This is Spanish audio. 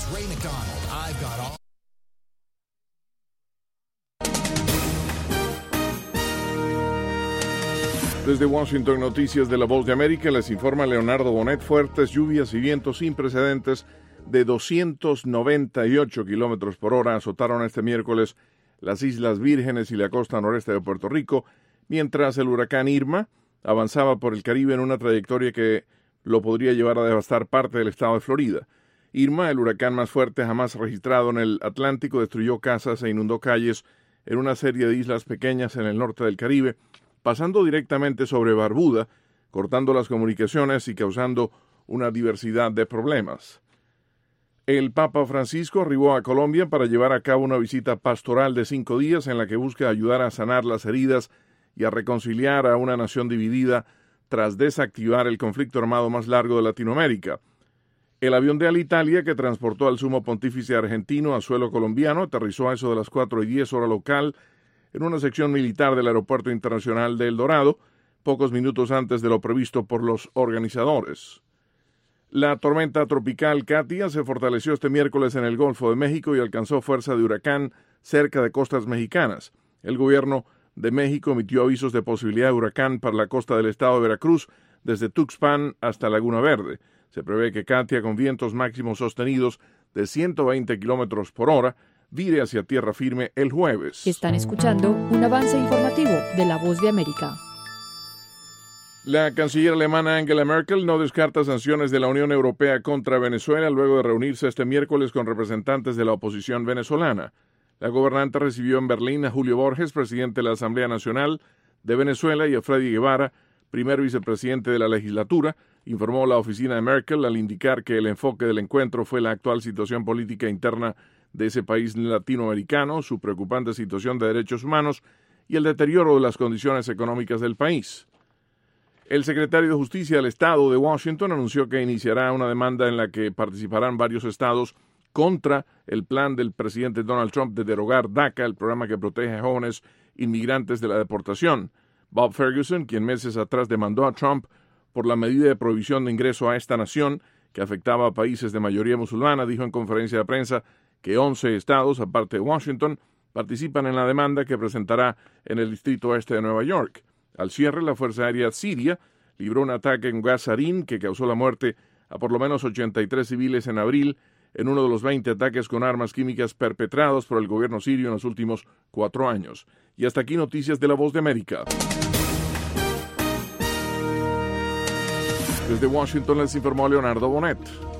Ray McDonald, I've got all. Desde Washington, noticias de La Voz de América, les informa Leonardo Bonet. Fuertes lluvias y vientos sin precedentes de 298 kilómetros por hora azotaron este miércoles las Islas Vírgenes y la costa noreste de Puerto Rico, mientras el huracán Irma avanzaba por el Caribe en una trayectoria que lo podría llevar a devastar parte del estado de Florida. Irma, el huracán más fuerte jamás registrado en el Atlántico, destruyó casas e inundó calles en una serie de islas pequeñas en el norte del Caribe, pasando directamente sobre Barbuda, cortando las comunicaciones y causando una diversidad de problemas. El Papa Francisco arribó a Colombia para llevar a cabo una visita pastoral de 5 días en la que busca ayudar a sanar las heridas y a reconciliar a una nación dividida tras desactivar el conflicto armado más largo de Latinoamérica. El avión de Alitalia, que transportó al sumo pontífice argentino a suelo colombiano, aterrizó a eso de las 4:10 hora local en una sección militar del Aeropuerto Internacional de El Dorado, pocos minutos antes de lo previsto por los organizadores. La tormenta tropical Katia se fortaleció este miércoles en el Golfo de México y alcanzó fuerza de huracán cerca de costas mexicanas. El gobierno de México emitió avisos de posibilidad de huracán para la costa del estado de Veracruz, desde Tuxpan hasta Laguna Verde. Se prevé que Katia, con vientos máximos sostenidos de 120 kilómetros por hora, vire hacia tierra firme el jueves. Están escuchando un avance informativo de La Voz de América. La canciller alemana Angela Merkel no descarta sanciones de la Unión Europea contra Venezuela luego de reunirse este miércoles con representantes de la oposición venezolana. La gobernante recibió en Berlín a Julio Borges, presidente de la Asamblea Nacional de Venezuela, y a Freddy Guevara, primer vicepresidente de la legislatura, informó la oficina de Merkel al indicar que el enfoque del encuentro fue la actual situación política interna de ese país latinoamericano, su preocupante situación de derechos humanos y el deterioro de las condiciones económicas del país. El secretario de Justicia del Estado de Washington anunció que iniciará una demanda en la que participarán varios estados contra el plan del presidente Donald Trump de derogar DACA, el programa que protege a jóvenes inmigrantes de la deportación. Bob Ferguson, quien meses atrás demandó a Trump por la medida de prohibición de ingreso a esta nación que afectaba a países de mayoría musulmana, dijo en conferencia de prensa que 11 estados, aparte de Washington, participan en la demanda que presentará en el distrito este de Nueva York. Al cierre, la Fuerza Aérea Siria libró un ataque en Gazarín que causó la muerte a por lo menos 83 civiles en abril, en uno de los 20 ataques con armas químicas perpetrados por el gobierno sirio en los últimos 4 años. Y hasta aquí noticias de La Voz de América. Desde Washington les informó Leonardo Bonet.